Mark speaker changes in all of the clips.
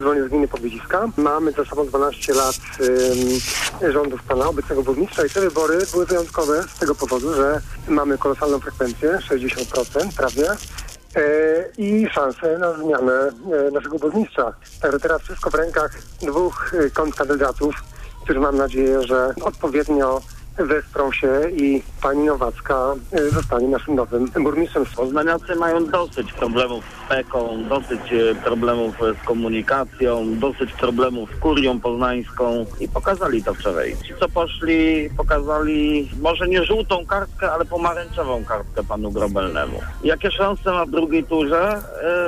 Speaker 1: Dzwonię z gminy Pobiedziska. Mamy za sobą 12 lat rządów pana obecnego burmistrza i te wybory były wyjątkowe z tego powodu, że mamy kolosalną frekwencję, 60% prawie, i szansę na zmianę naszego burmistrza. Także teraz wszystko w rękach dwóch kontrkandydatów, którzy mam nadzieję, że odpowiednio wesprą się i pani Nowacka zostanie naszym nowym burmistrzem.
Speaker 2: Poznaniacy mają dosyć problemów z PEK-ą, dosyć problemów z komunikacją, dosyć problemów z kurią poznańską i pokazali to wczoraj. Ci, co poszli, pokazali może nie żółtą kartkę, ale pomarańczową kartkę panu Grobelnemu. Jakie szanse ma w drugiej turze?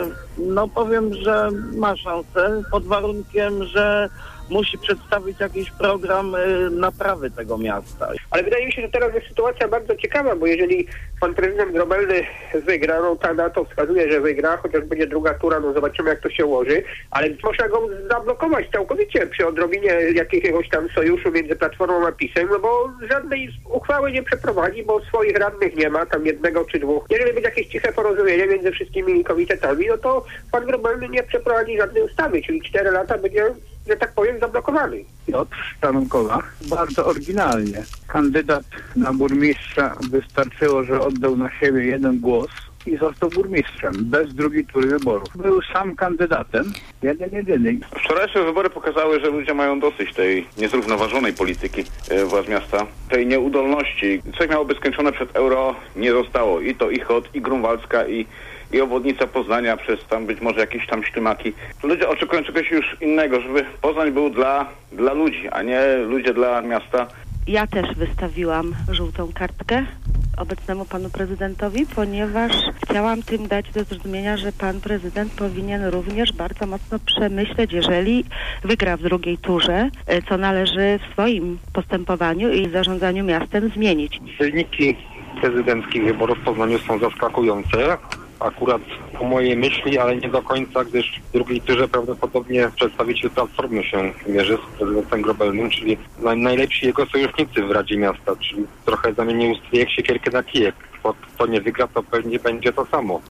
Speaker 2: No powiem, że ma szansę pod warunkiem, że musi przedstawić jakiś program naprawy tego miasta.
Speaker 3: Ale wydaje mi się, że teraz jest sytuacja bardzo ciekawa, bo jeżeli pan prezydent Grobelny wygra, no ta na to wskazuje, że wygra, chociaż będzie druga tura, no zobaczymy jak to się ułoży, ale można go zablokować całkowicie przy odrobinie jakiegoś tam sojuszu między Platformą a PiS-em, no bo żadnej uchwały nie przeprowadzi, bo swoich radnych nie ma, tam jednego czy dwóch. Jeżeli będzie jakieś ciche porozumienie między wszystkimi komitetami, no to pan Grobelny nie przeprowadzi żadnej ustawy, czyli 4 lata będzie, że tak powiem, zablokowany.
Speaker 4: Piotr Stankowa bardzo oryginalnie. Kandydat na burmistrza wystarczyło, że oddał na siebie 1 głos i został burmistrzem, bez drugiej tury wyborów. Był sam kandydatem, jedyny.
Speaker 5: Wczorajsze wybory pokazały, że ludzie mają dosyć tej niezrównoważonej polityki władz miasta, tej nieudolności. Coś miało być skończone przed euro, nie zostało. I to i Chod, i Grunwaldzka, i obwodnica Poznania przez tam być może jakieś tam ślimaki. Ludzie oczekują czegoś już innego, żeby Poznań był dla ludzi, a nie ludzie dla miasta.
Speaker 6: Ja też wystawiłam żółtą kartkę obecnemu panu prezydentowi, ponieważ chciałam tym dać do zrozumienia, że pan prezydent powinien również bardzo mocno przemyśleć, jeżeli wygra w drugiej turze, co należy w swoim postępowaniu i zarządzaniu miastem zmienić.
Speaker 7: Wyniki prezydenckich wyborów w Poznaniu są zaskakujące. Akurat po mojej myśli, ale nie do końca, gdyż w drugiej turze prawdopodobnie przedstawiciel Platformy się mierzy z prezydentem Grobelnym, czyli najlepsi jego sojusznicy w Radzie Miasta, czyli trochę zamienił stryjek siekierkę na kijek. Kto nie wygra, to pewnie będzie to samo.